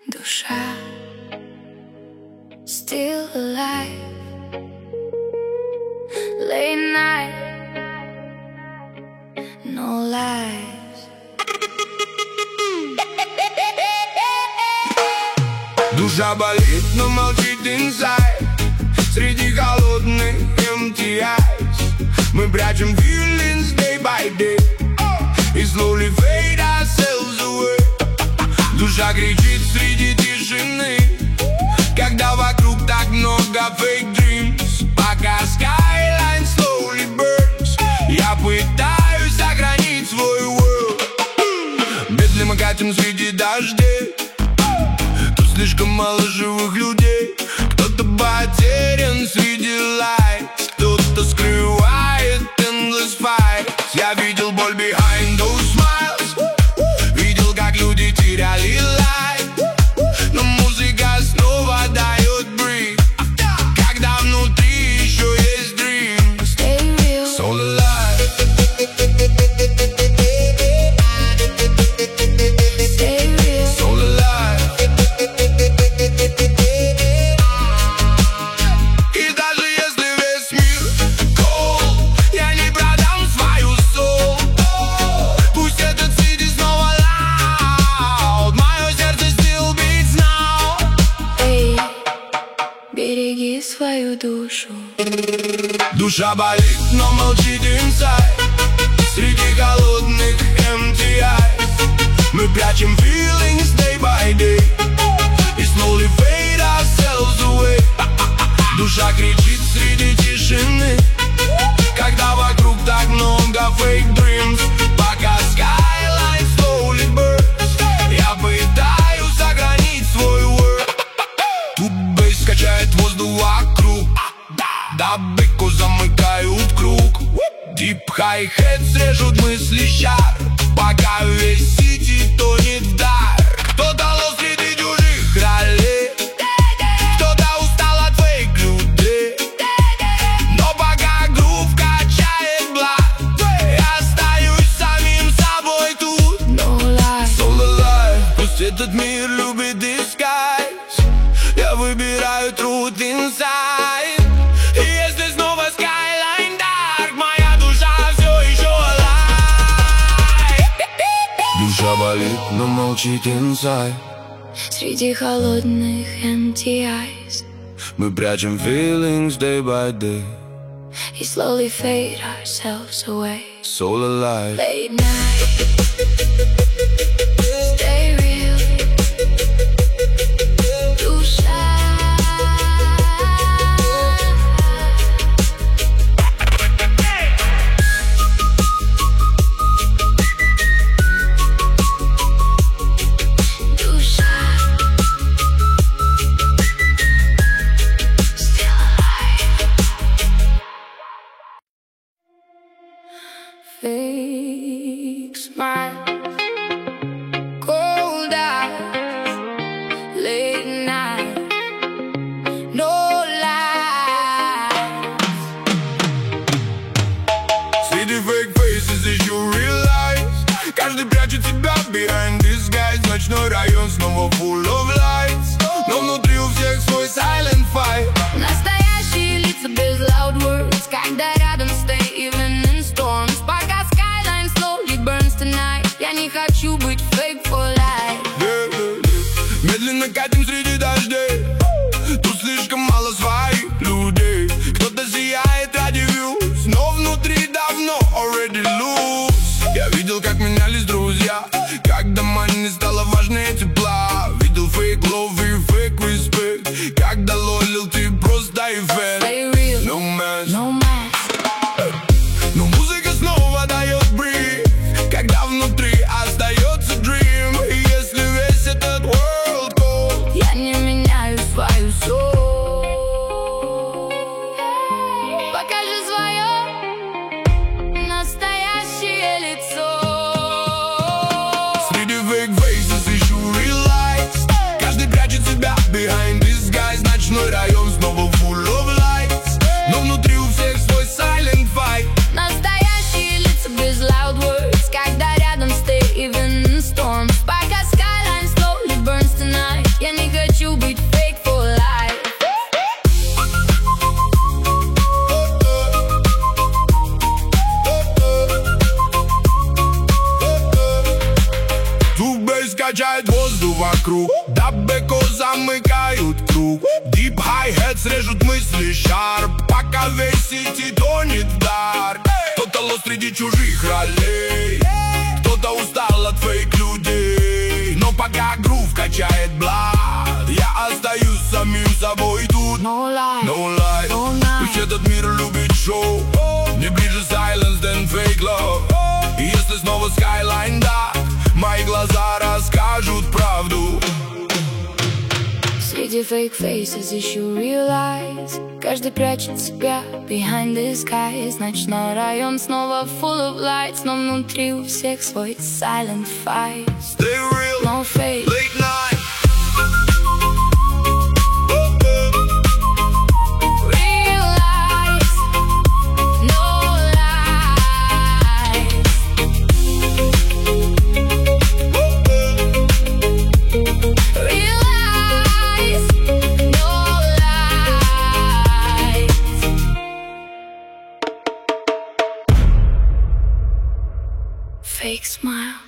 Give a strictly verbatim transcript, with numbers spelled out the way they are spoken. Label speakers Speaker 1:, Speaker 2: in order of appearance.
Speaker 1: душа still alive. Late night, no lies.
Speaker 2: Душа болит, но молчит inside. Среди холодных эм ти айс мы прячем feelings day by day и slowly fade ourselves away. Душа кричит среди тишины, когда вокруг так много fake dreams. Пока skyline slowly burns, я пытаюсь сохранить свой world. Медленно катим среди дождей, тут слишком мало живых людей. Кто-то потерян среди lights, кто-то скрывает endless fights. Я видел боль behind those smiles, видел, как люди теряли light. Но музыка снова дает breathe, когда внутри еще есть dream.
Speaker 1: Stay real,
Speaker 2: Soul alive.
Speaker 1: stay real,
Speaker 2: Soul alive. И даже если весь мир cold, я не продам свою soul. Пусть этот city снова loud, мое сердце still beats now.
Speaker 1: эй, береги свою душу.
Speaker 2: Душа болит, но молчит inside. Среди холодных эм ти айс мы прячем feelings day by day и slowly fade ourselves away. Душа кричит среди тишины, когда вокруг так много fake dreams. Пока skyline slowly burns, я пытаюсь сохранить свой world. Тут бейс качает воздух вокруг, дабыку замыкают круг. Deep hi-hats режут мысли щар, пока весь сити тонет в дар. Кто-то лов среди чужих ролей, кто-то устал от фейк людей. Но пока грув качает блат, я остаюсь самим собой тут.
Speaker 1: No lies,
Speaker 2: Soul alive. Пусть этот мир любит disguise, я выбираю truth inside. И если снова skyline dark, моя душа все еще alive. Душа болит, но молчит inside.
Speaker 1: среди холодных эм ти айс
Speaker 2: Мы прячем feelings day by day.
Speaker 1: и slowly fade ourselves away.
Speaker 2: Soul alive.
Speaker 1: Late night, stay real, душа. Душа still alive. Fake smile, cold eyes, late night, no lies.
Speaker 2: Среди fake faces ищу real lies. Каждый прячет себя behind disguise. Ночной район снова full of lights, но внутри у всех свой silent fight.
Speaker 1: Настоящие лица без loud words, когда рядом stay even in storms. Пока skyline slowly burns tonight, я не хочу быть fake for life.
Speaker 2: Yeah, yeah, yeah. Медленно катим среди дождей, тут слишком мало своих людей. Кто-то сияет ради views, но внутри давно already loose. Я видел, как менялись друзья, когда money не стало важнее тепла. Видел fake love и fake respect, когда loyalty просто эффект.
Speaker 1: Stay real,
Speaker 2: No mess.
Speaker 1: no mask.
Speaker 2: Но музыка снова дает бриф, когда внутри остается dream. И если весь этот world cold,
Speaker 1: Я не
Speaker 2: звезды вокруг, да бэко замыкают круг. Дип хай-хет режут мысли шарп, пока весь сити тонет в дар. Кто-то лос среди чужих ролей, кто-то устал от фейк людей. Но пока грув качает блад, я остаюсь самим собой тут.
Speaker 1: No lie,
Speaker 2: No lie,
Speaker 1: no night.
Speaker 2: Пусть этот мир любит шоу, мне ближе silence than fake love. И если снова Skyline, да, мои глаза расскажут правду.
Speaker 1: Среди fake faces ищу real eyes. Каждый прячет себя behind disguise. Ночной район снова full of lights, но внутри у всех свой silent fight.
Speaker 2: Stay real,
Speaker 1: No fake,
Speaker 2: late night.
Speaker 1: real lies, no lies. Real lies, no lies. Fake smile.